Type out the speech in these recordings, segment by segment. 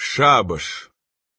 Шабаш.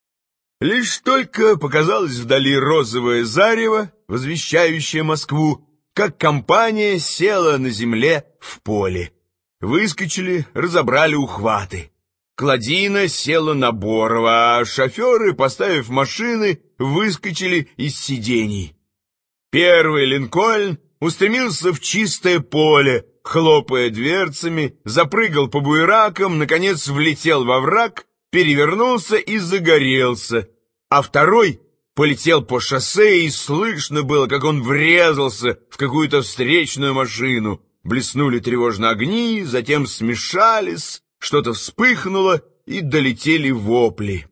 Лишь только показалось вдали розовое зарево, возвещающее Москву, как компания села на земле в поле. Выскочили, разобрали ухваты. Кладина села на Борова, а шоферы, поставив машины, выскочили из сидений. Первый Линкольн устремился в чистое поле, хлопая дверцами, запрыгал по буеракам, наконец влетел во враг, перевернулся и загорелся, а второй полетел по шоссе, и слышно было, как он врезался в какую-то встречную машину. Блеснули тревожно огни, затем смешались, что-то вспыхнуло, и долетели вопли.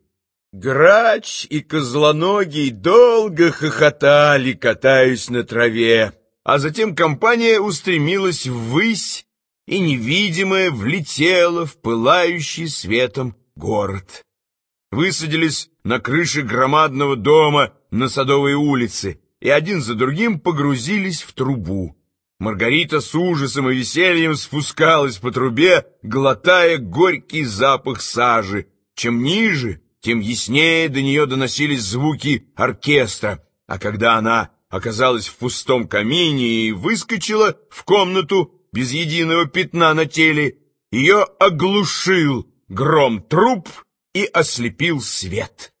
Грач и Козлоногий долго хохотали, катаясь на траве, а затем компания устремилась ввысь, и невидимая влетела в пылающий светом город. Высадились на крыше громадного дома на Садовой улице, и один за другим погрузились в трубу. Маргарита с ужасом и весельем спускалась по трубе, глотая горький запах сажи. Чем ниже, тем яснее до нее доносились звуки оркестра, а когда она оказалась в пустом камине и выскочила в комнату без единого пятна на теле, ее оглушил гром труб и ослепил свет.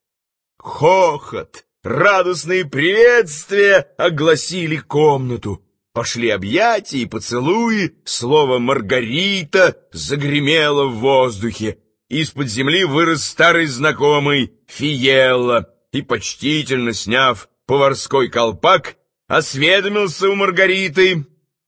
Хохот, радостные приветствия огласили комнату. Пошли объятия и поцелуи, слово «Маргарита» загремело в воздухе. Из-под земли вырос старый знакомый Фиелла и, почтительно сняв поварской колпак, осведомился у Маргариты,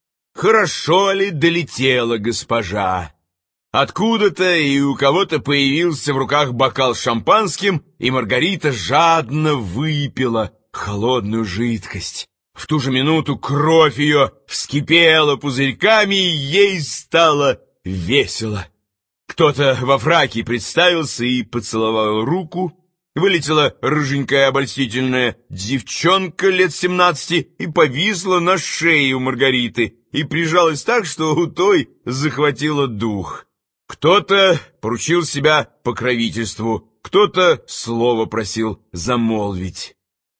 хорошо ли долетела госпожа. Откуда-то и у кого-то появился в руках бокал с шампанским, и Маргарита жадно выпила холодную жидкость. В ту же минуту кровь ее вскипела пузырьками, и ей стало весело. Кто-то во фраке представился и поцеловал руку. Вылетела рыженькая обольстительная девчонка лет 17 и повисла на шее у Маргариты и прижалась так, что у той захватило дух. Кто-то поручил себя покровительству, кто-то слово просил замолвить.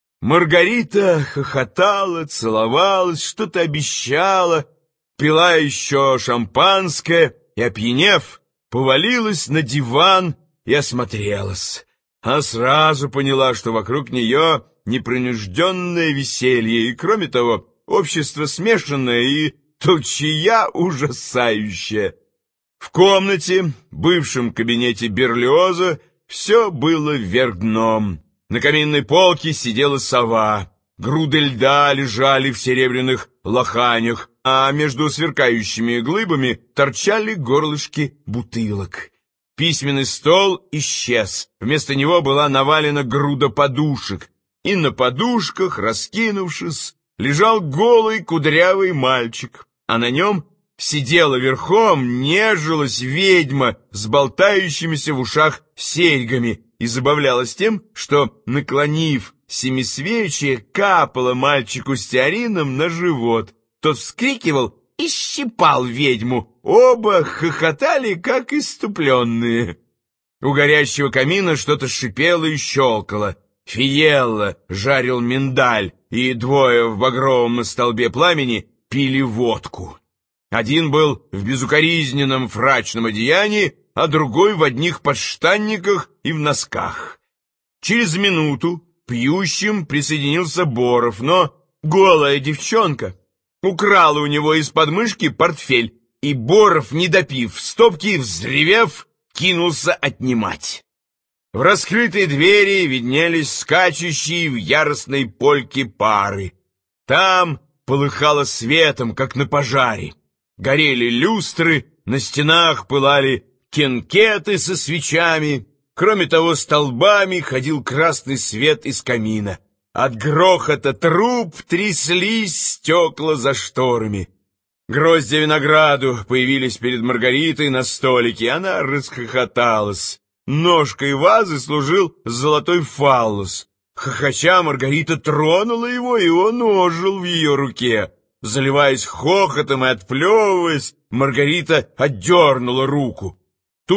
Маргарита хохотала, целовалась, что-то обещала, пила еще шампанское и, опьянев, повалилась на диван и осмотрелась. Она сразу поняла, что вокруг нее непринужденное веселье, и, кроме того, общество смешанное и толчая ужасающая. В комнате, бывшем кабинете Берлиоза, все было вверх дном. На каминной полке сидела сова, груды льда лежали в серебряных лоханях, а между сверкающими глыбами торчали горлышки бутылок. Письменный стол исчез, вместо него была навалена груда подушек, и на подушках, раскинувшись, лежал голый кудрявый мальчик, а на нем сидела верхом, нежилась ведьма с болтающимися в ушах серьгами и забавлялась тем, что, наклонив семисвечие, капала мальчику стеарином на живот. Тот вскрикивал и щипал ведьму. Оба хохотали, как исступленные. У горящего камина что-то шипело и щелкало. Фиелла жарил миндаль, и двое в багровом на столбе пламени пили водку. Один был в безукоризненном фрачном одеянии, а другой в одних подштанниках и в носках. Через минуту пьющим присоединился Боров, но голая девчонка украла у него из подмышки портфель, и Боров, не допив стопки, взревев, кинулся отнимать. В раскрытой двери виднелись скачущие в яростной польке пары. Там полыхало светом, как на пожаре. Горели люстры, на стенах пылали кенкеты со свечами. Кроме того, столбами ходил красный свет из камина. От грохота труб тряслись стекла за шторами. Гроздья винограду появились перед Маргаритой на столике, она расхохоталась. Ножкой вазы служил золотой фаллос. Хохоча, Маргарита тронула его, и он ожил в ее руке. Заливаясь хохотом и отплевываясь, Маргарита отдернула руку. Тут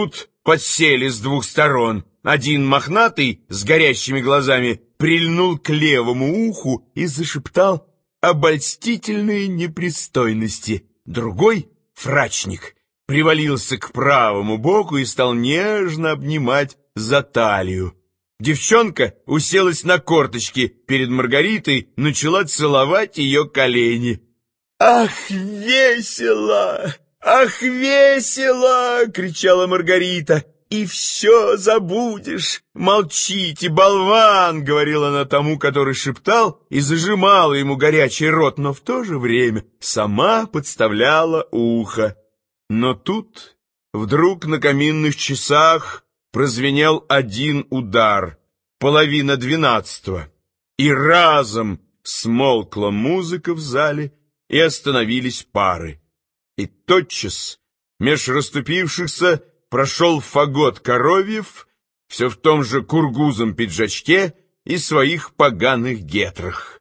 подсели с двух сторон. Один мохнатый с горящими глазами прильнул к левому уху и зашептал обольстительные непристойности. Другой, фрачник, привалился к правому боку и стал нежно обнимать за талию. Девчонка уселась на корточки перед Маргаритой, начала целовать ее колени. «Ах, весело! Ах, весело!» — кричала Маргарита. «И все забудешь! Молчите, болван!» — говорила она тому, который шептал, и зажимала ему горячий рот, но в то же время сама подставляла ухо. Но тут вдруг на каминных часах прозвенел один удар, 11:30, и разом смолкла музыка в зале, и остановились пары. И тотчас меж расступившихся прошел фагот Коровьев, все в том же кургузом пиджачке и своих поганых гетрах.